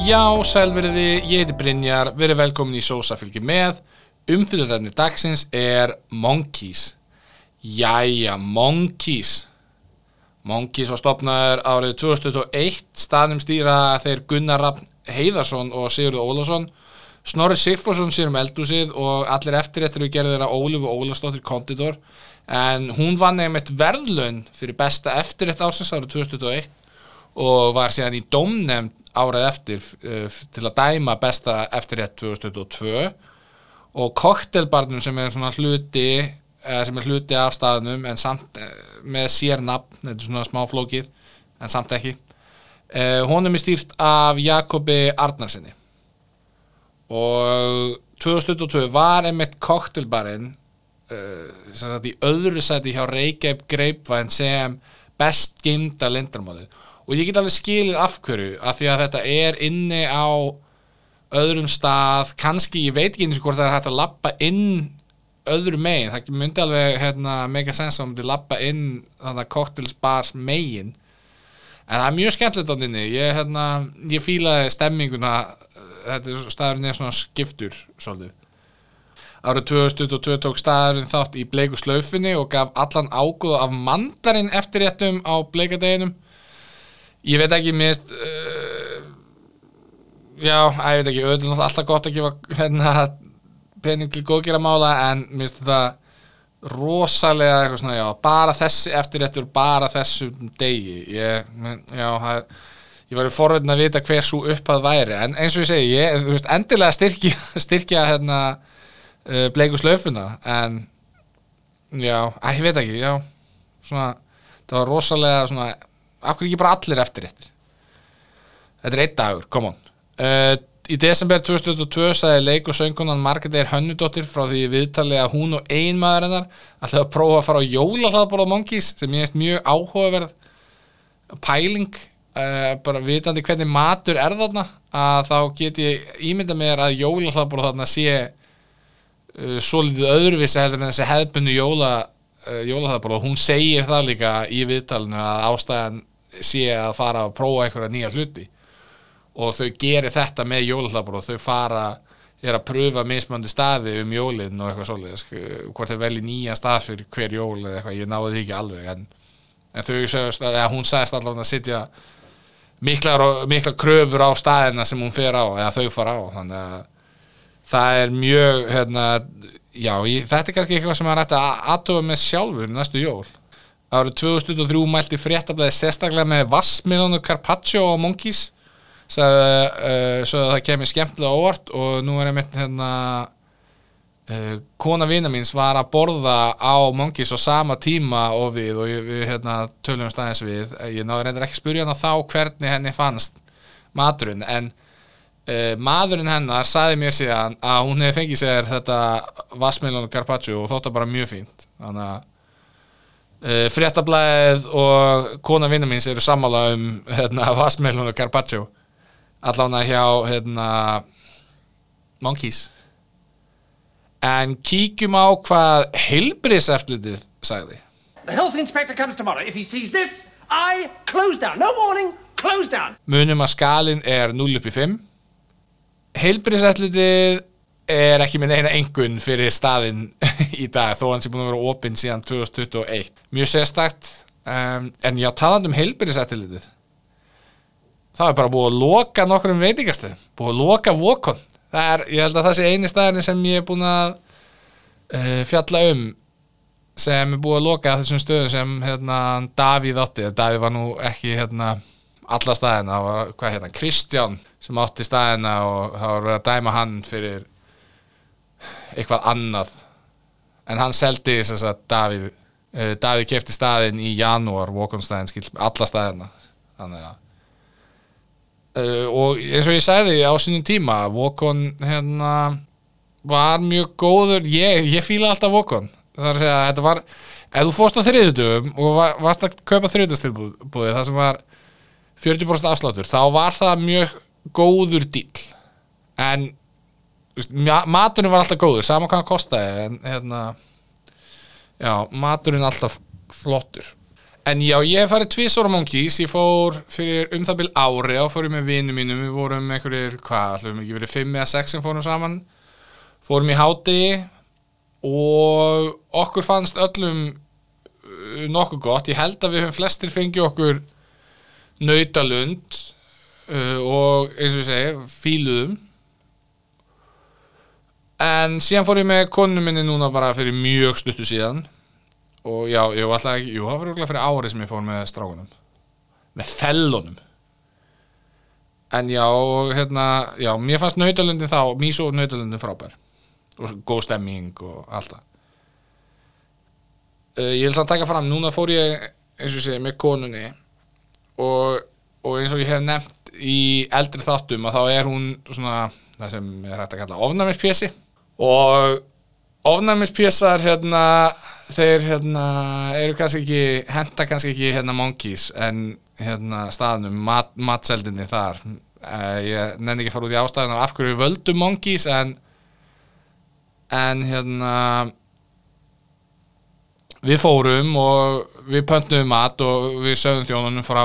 Já, sælveriði, ég heiti Brynjar, verið velkomin í Sósa fylgir með. Umfjöldunarefni dagsins Monkeys. Jæja, Monkeys. Monkeys var stofnaður árið 2021, staðnum stýra þeir Gunnar Rafn Heiðarsson og Sigurður Ólafsson. Snorri Sigfússon sér eldhúsið og allir eftirréttir við gerðu þeirra Ólöfu Ólafsdóttir konditor. En hún vann einmitt verðlaun fyrir besta eftirrétt ársins árið 2021 og var síðan í dómnefnd árið eftir til að dæma besta eftirrétt 2022 og koktelbarnum sem svona hluti sem hluti af staðnum en samt með sérnafn, þetta svona smá flókið en samt ekki. Honum stýrt af Jakobi Arnarsinni og 2022 var einmitt koktelbarinn sem sagt í öðru sæti hjá Reykjavík Grapevine sem best geymda leyndarmálið. Og ég get alveg skilið af hverju, af því að þetta inni á öðrum stað, kannski, ég veit ekki eins og hvort það hægt að labba inn öðru megin, það myndi alveg mega sens að myndi labba inn þannig að cocktailsbars megin, en það mjög skemmtilegt á inni, ég fílaði stemminguna, staðurinn svona skiptur svolítið. Árið 2022 tók staðurinn þátt í bleiku slaufinni og gaf allan ágóða af mandarinn eftirréttum á bleikadeginum. Ég veit ekki, ég veit ekki, auðvitað alltaf gott að gefa pening til góðgeramála en mér finnst þetta rosalega eitthvað svona, bara þessi eftirréttur, bara þessum degi. Ég var forvitinn að vita hver sú upphæð væri, en eins og ég segi, endilega styrkja bleiku slaufuna, en ég veit ekki, svona, það var rosalega svona, af hverju ekki bara allir eftirréttir? Þetta einn dagur, come on. Í desember 2022 sagði leik- og söngkonan Margrét Eir Hönnudóttir frá því viðtali að hún og eiginmaður hennar ætlaði að prófa að fara á jólahlaðborð á Monkeys sem ég finnst mjög áhugaverð pæling, bara vitandi hvernig matur þarna, að þá get ég ímyndað mér að jólahlaðborð þarna sé svolítið öðruvísi heldur en þessi hefðbundnu jólahlaðborð og hún segir það líka í viðtalinu að ástæðan sé að fara að prófa einhverja nýja hluti og þau gerir þetta með jólahlaðborð og þau að pröfa mismunandi staði jólin og eitthvað svoleiðis, hvort þau velji nýja stað fyrir hver jól eða eitthvað, ég náði því ekki alveg en þau sögust að hún sagðist allavega að sitja mikla kröfur á staðina sem hún fer á eða þau fara á, þannig að það mjög þetta kannski eitthvað sem ætti að athuga með sjálfur næstu jól. Árið 2003 mælti Fréttablaðið sérstaklega með Vassmelónu Carpaccio á Monkeys svo að það kemur skemmtilega óvart og nú einmitt kona vina míns var að borða á Monkeys á sama tíma og við tölum aðeins við. Ég náði reyndar ekki að spyrja hana þá hvernig henni fannst maturinn en maðurinn hennar sagði mér síðan að hún hefði fengið sér þetta Vassmelónu Carpaccio og þótt það bara mjög fínt. Þannig að Fréttablaðið og kona vina míns eru sammála Vassmelónu Carpaccio allavega hjá Monkeys. En kíkjum á hvað heilbrigðiseftirlitið sagði. The health inspector comes tomorrow. If he sees this, I close down. No warning, close down. Munum að skalinn 0-5. Heilbrigðiseftirlitið ekki með neina einkunn fyrir staðinn í dag, þó hann sé búin að vera opinn síðan 2021. Mjög sérstakt, en talandi heilbrigðiseftirlitið. Það bara búið að loka nokkrum veitingastöðum, búið að loka Vokon. Ég held að það sé eini staðurinn sem ég búin að fjalla sem búið að loka þessum stöðum sem Davíð átti. Davíð var nú ekki alla staðina, það var Kristján sem átti staðina og það var verið að dæma hann fyrir eitthvað annað en hann seldi þess að Davíð keypti staðinn í janúar, Vokon-staðinn alla staðina þannig að og eins og ég sagði á sínum tíma Vokon var mjög góður, ég fíla alltaf Vokon, það að segja þetta var, ef þú fórst á þriðjudögum og varst að kaupa þriðjudagstilboðið það sem var 40% afsláttur, þá var það mjög góður díll en maturinn var alltaf góður, sama hvað hann kostaði en maturinn alltaf flottur En já, ég hef farið 2 ára Monkeys. Ég fór fyrir það bil ári og fór ég með vinum mínum. Við vorum einhverjir, ætlum ekki verið 5 eða 6 sem fórum saman. Fórum í hádegi og okkur fannst öllum nokkuð gott. Ég held að við höfum flestir fengið okkur nautalund og eins og ég segi, fíluðum. En síðan fór ég með konu minni núna bara fyrir mjög stuttu síðan. Og já, ég var alltaf ekki, það var örugglega fyrir ári sem ég fór með strákunum. Með fellunum. En já, já, mér fannst nautalundin þá, miso nautalundin frábær. Og góð stemming og allt það. Ég vil samt taka fram, núna fór ég, eins og ég segi, með konunni. Og eins og ég hef nefnt í eldri þáttum að þá hún svona, það sem hægt að kalla ofnæmispési. Og ofnæmispésar, þeir eru kannski ekki, henta kannski ekki Monkeys en staðnum, matseldinni þar. Ég nenni ekki að fara út í ástæðunar af hverju völdum Monkeys en við fórum og við pöntuðum mat og við sögðum þjónunum frá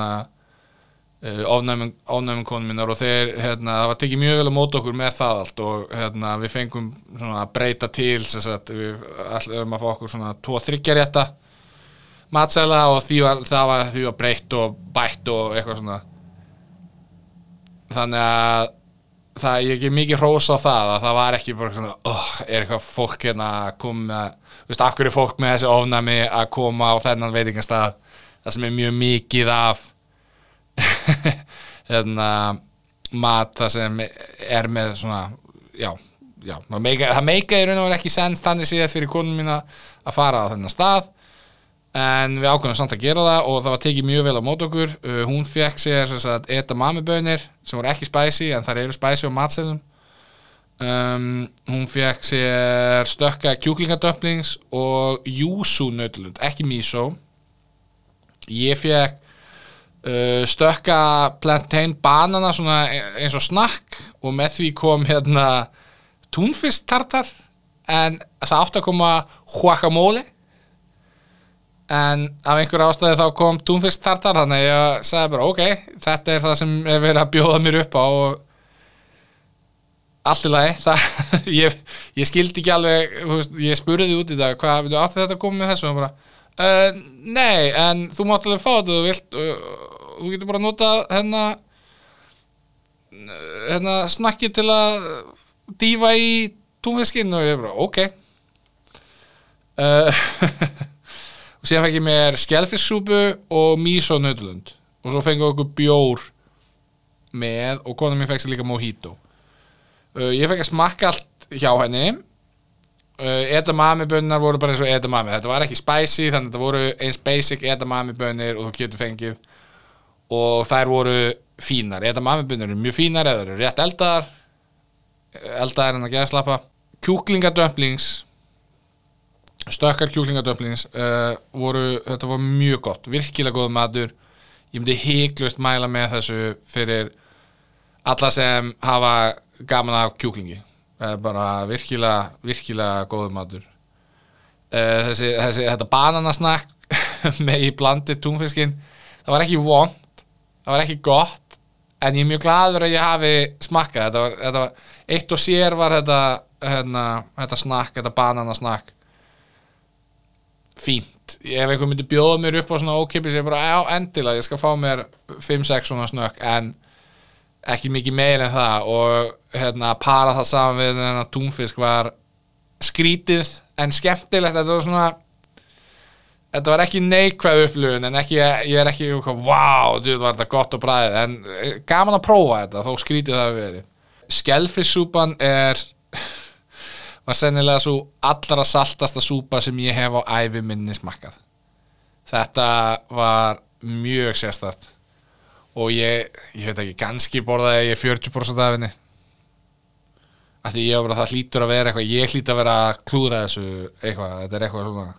ofnæmum konum minnar og þeir, það var tekið mjög vel að móta okkur með það allt og við fengum svona að breyta til við ætlum að fá okkur svona 2-3 rétta matsela og því var breytt og bætt og eitthvað svona þannig að ég gef mikið hrós á það að það var ekki bara svona er eitthvað fólk að koma af hverju fólk með þessi ofnæmi að koma á þennan veitingastað það sem er mjög mikið af mat það sem er með svona það meika í raun og veru ekki sens þannig séð fyrir konum mína að fara á þennan stað en við ákveðum samt að gera það og það var tekið mjög vel á mót okkur hún fékk sér edamamebönir sem voru ekki spicy en þær eru spicy á matseðlum hún fékk sér stökka kjúklingadöpplings og yuzu nautalund, ekki miso ég fékk stökka plantain banana svona eins og snakk og með því kom túnfisk tartar en það átti að koma guacamole en af einhverju ástæði þá kom túnfisk tartar þannig ég sagði bara ok, þetta er það sem er verið að bjóða mér upp á og allt í lagi ég skildi ekki alveg ég spurði út í það hvað átti þetta að koma með þessu og bara nei, en þú mátt alveg fá þetta þú vilt þú getur bara notað snakki til að dýfa í túnfiskinn og ég bara ok og síðan fekk ég mér skelfisksúpu og miso nautalund og svo fengið okkur bjór með og konan mín fekk sér líka mojito ég fekk að smakka allt hjá henni edamame bönnar voru bara eins og edamame þetta var ekki spicy þannig að þetta voru eins basic edamame bönnir og þú getur fengið og þær voru fínar edamame bönnir eru mjög fínar eða eru rétt eldaðar en að geðslappa kjúklingadöpplings stökkar kjúklingadöpplings þetta var mjög gott virkilega góð matur ég myndi hiklaust mæla með þessu fyrir alla sem hafa gaman af kjúklingi bara virkilega góður matur þetta bananasnakk með í blandi túnfiskinn það var ekki vont það var ekki gott en ég er mjög glaður að ég hafi smakkað þetta var eitt og sér var þetta snakk þetta bananasnakk fínt ef einhver myndi bjóða mér upp á svona ókipis ég bara já endilega ég skal fá mér 5-6 svona snökk en ekki mikið meira en það og að para það saman við þennan túnfisk var skrítið en skemmtilegt þetta var ekki neikvæð upplifun en ég er ekki wow, var þetta gott og bragðið en gaman að prófa þetta þó skrítið það hafi verið skelfisksúpan var sennilega svo allra saltasta súpa sem ég hef á ævi minni smakkað þetta var mjög sérstakt og ég veit ekki, kannski borðaði ég 40% af henni af því ég var bara það hlýtur að vera eitthvað ég hlýt að vera að klúðra þessu eitthvað, þetta er eitthvað svona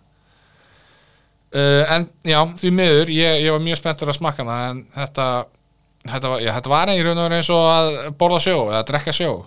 en já, því miður ég var mjög spenntur að smakka hana en þetta var í raun og veru eins og að borða sjó eða drekka sjó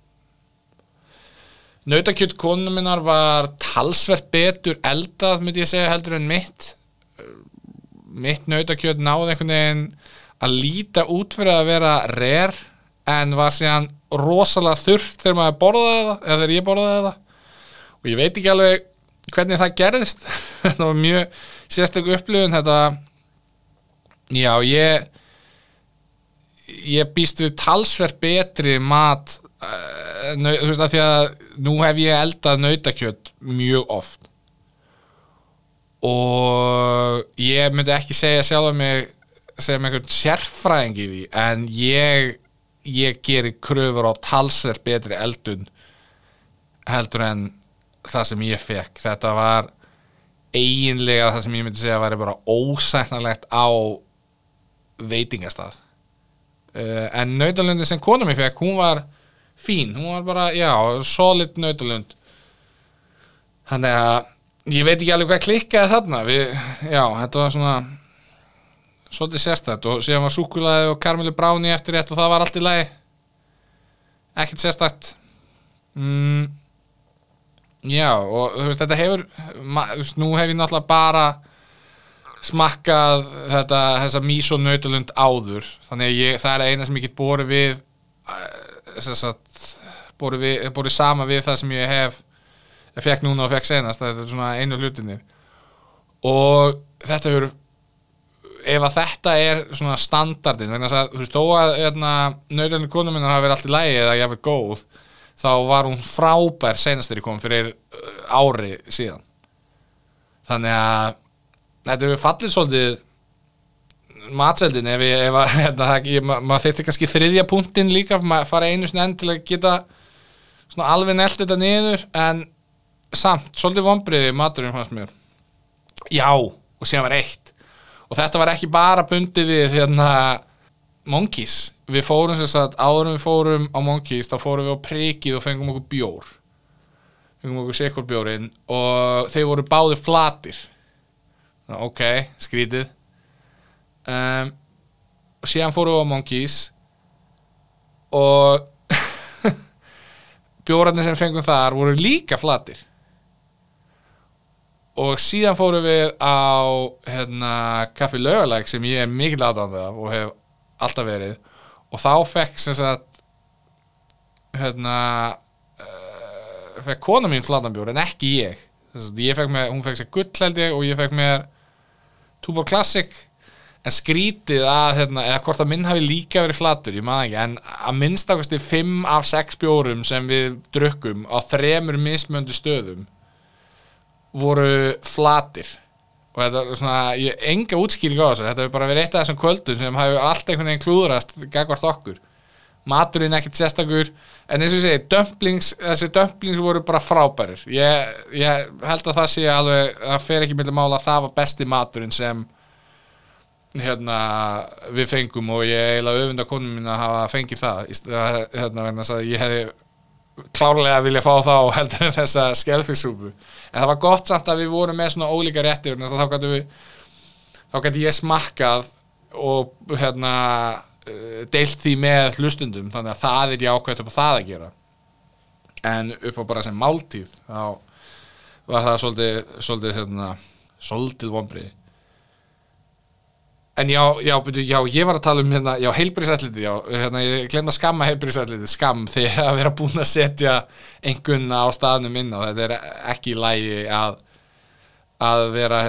nautakjöt konu minnar var talsvert betur eldað myndi ég segja heldur en mitt mitt nautakjöt náði einhvern veginn að líta út fyrir að vera rare en var síðan rosalega þurrt þegar maður borðaði það eða þegar ég borðaði það og ég veit ekki alveg hvernig það gerðist þetta var mjög sérstök upplifun þetta, já, ég býst við talsvert betri mat þú veist að því að nú hef ég eldað nautakjöt mjög oft og ég myndi ekki segja sjálf mig sem einhvern sérfræðing í því en ég geri kröfur á talsvert betri eldun heldur en það sem ég fekk þetta var eiginlega það sem ég myndi segja væri bara ósæknarlegt á veitingastað en nautalundin sem kona mér fekk hún var fín, hún var bara, já, solid nautalund þannig að ég veit ekki alveg hvað klikkaði þarna já, þetta var svona svolítið sérstætt og síðan var súkkulaði og karmelu brownie eftir rétt og það var allt í lagi ekkert sérstætt já og þú veist þetta hefur nú hef ég náttúrulega bara smakkað þessa miso nautalund áður þannig að það er eina sem ég get borið við borið sama við það sem ég fekk núna og fekk senast þetta er svona einu hlutinir og þetta hefur ef að þetta er svona standardin vegna að þú veist þó að nautalund konu minnar hafi verið allt í lagi eða ég hafi góð þá var hún frábær senast þegar ég kom fyrir ári síðan þannig að þetta hefur fallið svolítið matseldin maður þyrfti kannski þriðja punktinn líka fara einu sinni enn til að geta svona alveg nelt þetta niður en samt, svolítið vonbrigði maturinn fannst mér já, og síðan var eitt og þetta var ekki bara bundið við Monkeys við fórum sem sagt, áður en við fórum á Monkeys þá fórum við á prikið og fengum okkur sekurbjórinn og þeir voru báðir flatir ok, skrítið og síðan fórum við á Monkeys og bjórarnir sem fengum þar voru líka flatir og síðan fórum við á Kaffi Laugalæk sem ég er mikil aðdáandi af og hef alltaf verið og þá fekk sem sagt fekk kona mín flatanbjór en ekki ég hún fekk sér gull held ég og ég fekk mér Tuborg Classic en skrítið að eða hvort að minn hafi líka verið flatur ég man ekki en að minnstakosti 5 af 6 bjórum sem við drukkum á 3 mismöndu stöðum voru flatir og þetta er svona, enga útskýring á þessu þetta hefur bara verið eitt af þessum kvöldum sem hefur allt einhvern veginn klúðrast gagnvart okkur maturinn ekkert sérstakur en eins og ég segi, þessi dumplings voru bara frábærir ég held að það sé alveg það fer ekki milli mála að það var besti maturinn sem við fengum og ég eiginlega öfunda konum mín að hafa fengið það ég hefði klárlega vilja fá þá heldur en þessa skelfisúpu en það var gott samt að við vorum með svona ólíka réttir þá gæti ég smakkað og deilt því með hlustundum þannig að það er jákvæmt upp á það að gera en upp á bara sem máltíð þá var það svolítið vonbrigði en já, ég var að tala um heilbrigðisætlitið, ég glemd að skamma heilbrigðisætlitið, þegar að vera búin að setja einhvern á staðnum inn og þetta er ekki í lagi að vera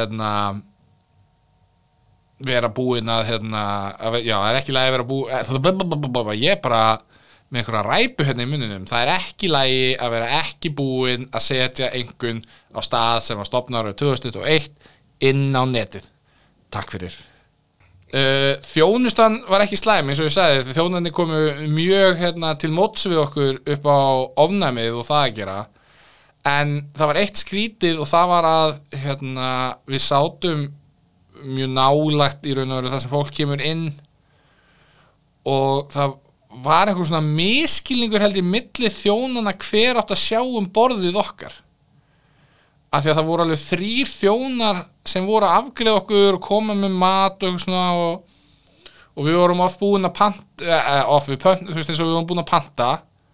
vera búin að já, það er ekki í lagi að vera búin ég er bara með einhverja ræpu í munninum, það er ekki í lagi að vera ekki búin að setja einhvern á stað sem var stofnaður 2021 inn á netið. Takk fyrir. Þjónustan var ekki slæm eins og ég sagði, þjónarnir komu mjög til móts við okkur upp á ofnæmið og það að gera en það var eitt skrítið og það var að við sátum mjög nálægt í raun og veru það sem fólk kemur inn og það var einhver svona misskilningur held í milli þjónana hver átt að sjá borðið okkar af því að það voru alveg 3 þjónar sem voru að afgreiða okkur og koma með mat og svona og við vorum oft búin að panta þú veist eins og við vorum búin að panta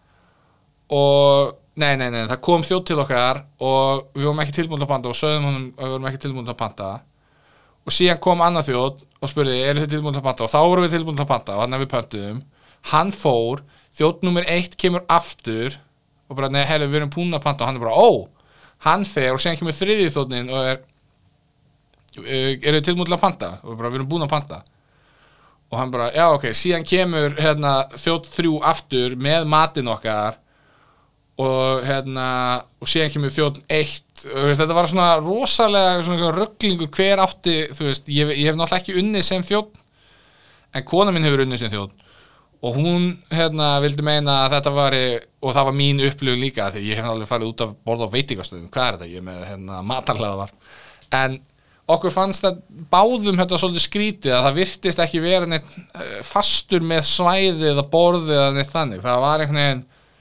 og nei, það kom þjónn til okkar og við vorum ekki tilbúin að panta og sögðum honum að við vorum ekki tilbúin að panta og síðan kom annað þjóð og spurði, eru þið tilbúin til að panta, og þá vorum við tilbúin til að panta og þannig að við pöntuðum, hann fór þjóð nummer 1 kemur aftur og bara, nei, heyrðu, við erum búin að panta og hann bara, hann fer og síðan kemur þriðji þjóðnin og eru þið tilbúin til að panta og bara, við erum búin að panta og hann bara, já, ok, síðan kemur þjóð 3 aftur með matinn okkar og og síðan kemur þjóð 1 og þetta var svona rosalega svona rugglingur hver átti, þú veist, ég hef náttúrulega ekki unnið sem þjóð en kona mín hefur unnið sem þjóð og hún vildi meina að þetta var og það var mín upplifun líka því ég hef alveg farið út af borð á veitingastöðum, hvað er þetta, ég með matarhlaða var en okkur fannst það báðum þetta svolítið skrítið að það virtist ekki vera neitt fastur með svæði eða borði eða neitt þannig, það var einhvern veginn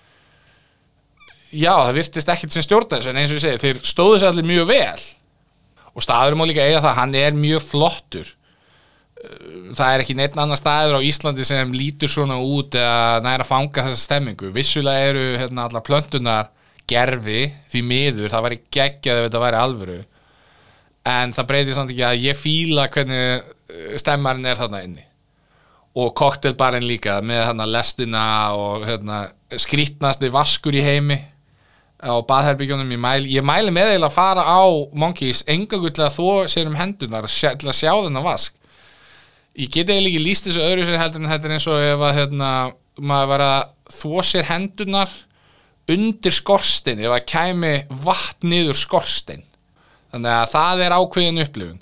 já, það virtist ekkert sem stjórna þessu en eins og ég segi, þeir stóðu sér allir mjög vel og staðurinn má líka eiga það, hann er mjög flottur það er ekki neitt annar staður á Íslandi sem lítur svona út eða næra að fanga þessa stemmingu, vissulega eru allar plöntunar gerfi því miður, það væri geggjað ef þetta væri alvöru en það breytir samt ekki að ég fíla hvernig stemmarinn er þarna inni og koktelbarinn líka með lestina og skrítnasti vaskur í heimi á baðherbyggjónum ég mæli með eiginlega að fara á Monkeys engangu til að þvo sér hendunar til að sjá þennan vask ég get eiginlega ekki lýst þessu öðru sér heldur en þetta eins og ef að maður var að þvo sér hendunar undir skorstein ef að kæmi vatn niður skorstein þannig að það er ákveðin upplifun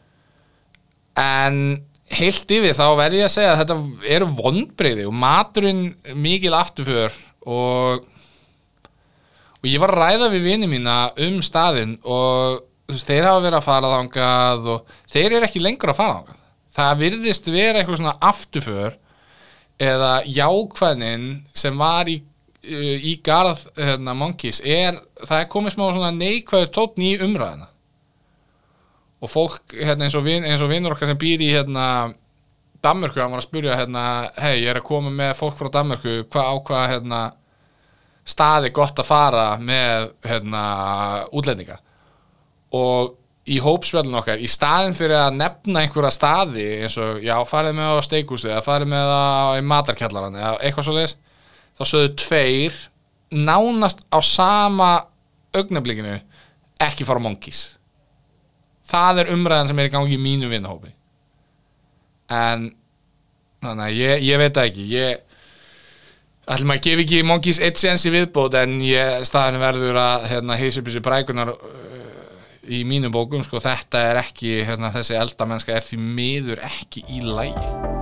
en heilt yfir þá verð ég að segja að þetta eru vonbrigði og maturinn mikil afturför og ég var að ræða við vini mína staðinn og þú veist, þeir hafa verið að fara þangað og þeir eru ekki lengur að fara þangað það virðist vera eitthvað svona afturför eða jákvæðnin sem var í garð Monkeys það er komið smá svona neikvæður tónn í umræðina og fólk eins og vinur okkar sem býr í Danmörku, hann var að spyrja hei, ég er að koma með fólk frá Danmörku hvað staði gott að fara með útlendinga og í hópspjallinu okkar í staðin fyrir að nefna einhverja staði eins og, já, farið með á steikhúsi eða farið með í matarkjallarann eða eitthvað svoleiðis, þá sögðu 2 nánast á sama augnablikinu ekki fara á Monkeys það er umræðan sem er í gangi í mínu vinahópi en þannig að ég veit það ekki ætlum maður gefi ekki Monkeys 1 séns í viðbót en staðinu verður að hýsa upp þessi brækunar í mínum bókum sko, þetta er ekki þessi eldamennska er því miður ekki í lagi